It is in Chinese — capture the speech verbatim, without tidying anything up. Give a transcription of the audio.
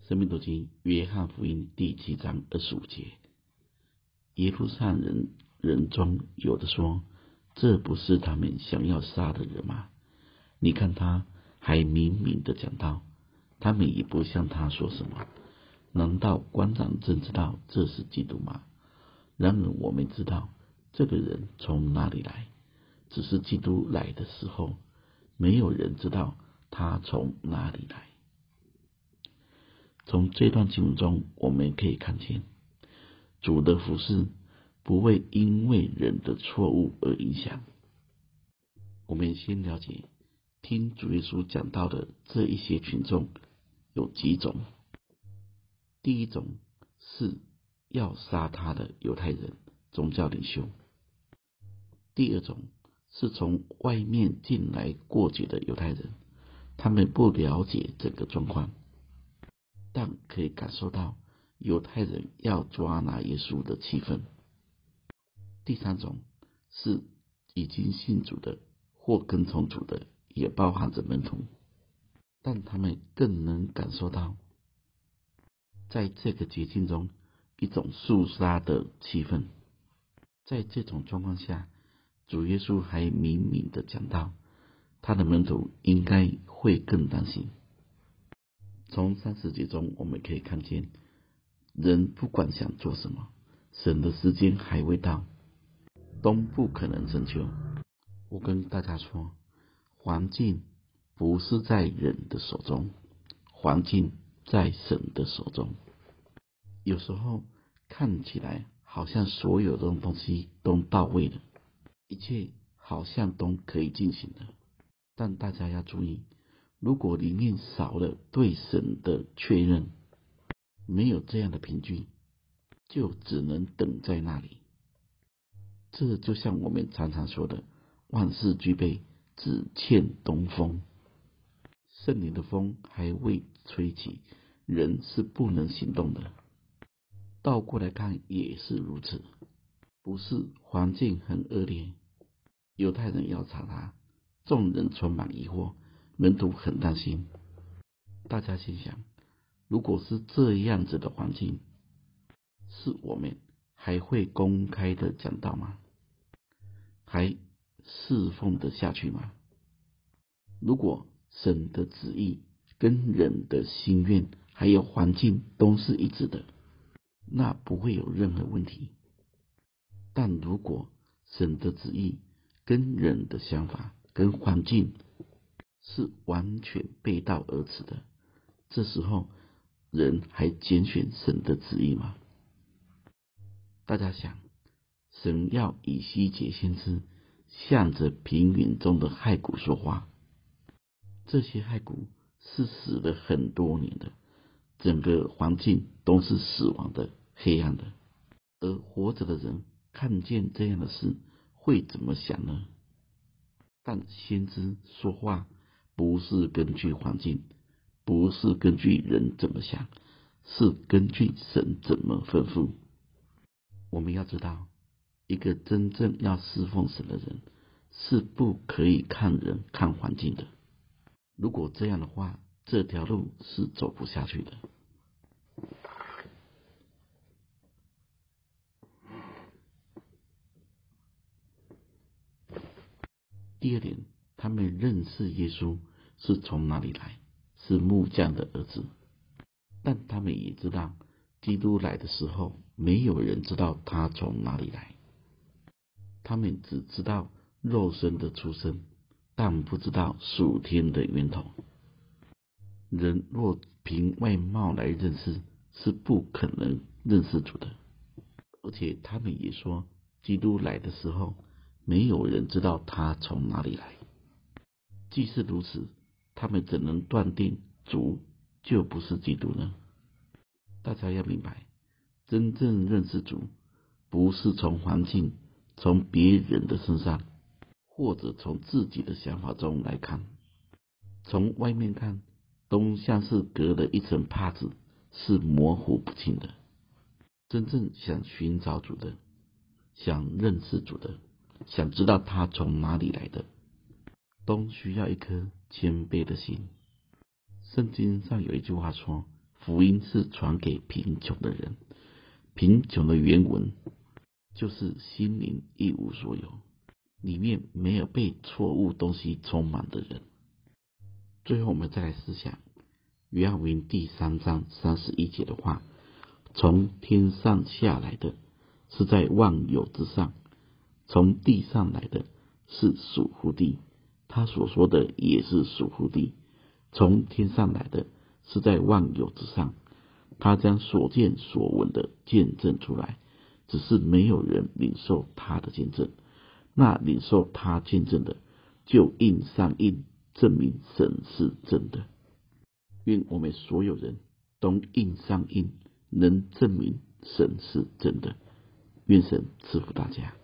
生命读经约翰福音第七章二十五节，耶路撒冷人人中有的说，这不是他们想要杀的人吗？你看他还明明的讲道，他们也不向他说什么。难道官长真知道这是基督吗？然而我们知道这个人从哪里来，只是基督来的时候，没有人知道他从哪里来。从这段经文中我们可以看见，主的服事不会因为人的错误而影响。我们先了解听主耶稣讲到的这一些群众有几种。第一种是要杀他的犹太人宗教领袖，第二种是从外面进来过节的犹太人，他们不了解这个状况，但可以感受到犹太人要抓拿耶稣的气氛。第三种是已经信主的或跟从主的，也包含着门徒，但他们更能感受到在这个节庆中一种肃杀的气氛。在这种状况下，主耶稣还明明的讲到，他的门徒应该会更担心。从三十节中我们可以看见，人不管想做什么，神的时间还未到，都不可能成就。我跟大家说，环境不是在人的手中，环境在神的手中。有时候看起来好像所有的东西都到位了，一切好像都可以进行了，但大家要注意，如果里面少了对神的确认，没有这样的凭据，就只能等在那里。这就像我们常常说的，万事俱备，只欠东风。圣灵的风还未吹起，人是不能行动的。倒过来看也是如此，不是环境很恶劣，犹太人要查他，众人充满疑惑，门徒很担心。大家心想，如果是这样子的环境，是我们还会公开的讲道吗？还侍奉得下去吗？如果神的旨意跟人的心愿还有环境都是一致的，那不会有任何问题。但如果神的旨意跟人的想法跟环境是完全背道而驰的，这时候人还拣选神的旨意吗？大家想，神要以西结先知向着平原中的骸骨说话，这些骸骨是死了很多年的，整个环境都是死亡的、黑暗的，而活着的人看见这样的事会怎么想呢？但先知说话不是根据环境，不是根据人怎么想，是根据神怎么吩咐。我们要知道，一个真正要侍奉神的人是不可以看人看环境的。如果这样的话，这条路是走不下去的。第二点，他们认识耶稣是从哪里来，是木匠的儿子，但他们也知道基督来的时候，没有人知道他从哪里来。他们只知道肉身的出生，但不知道属天的源头。人若凭外貌来认识，是不可能认识主的。而且他们也说，基督来的时候，没有人知道他从哪里来。既是如此，他们怎能断定主就不是基督呢？大家要明白，真正认识主，不是从环境、从别人的身上，或者从自己的想法中来看。从外面看，都像是隔了一层帕子，是模糊不清的。真正想寻找主的，想认识主的，想知道他从哪里来的，都需要一颗谦卑的心。圣经上有一句话说， 福音是传给贫穷的人。贫穷的原文就是心灵一无所有，里面没有被错误东西充满的人。最后我们再来思想约翰福音第三章三十一节的话，从天上下来的是在万有之上，从地上来的是属乎地，他所说的也是属乎地。从天上来的是在万有之上，他将所见所闻的见证出来，只是没有人领受他的见证。那领受他见证的，就印上印，证明神是真的。愿我们所有人都印上印，能证明神是真的。愿神赐福大家。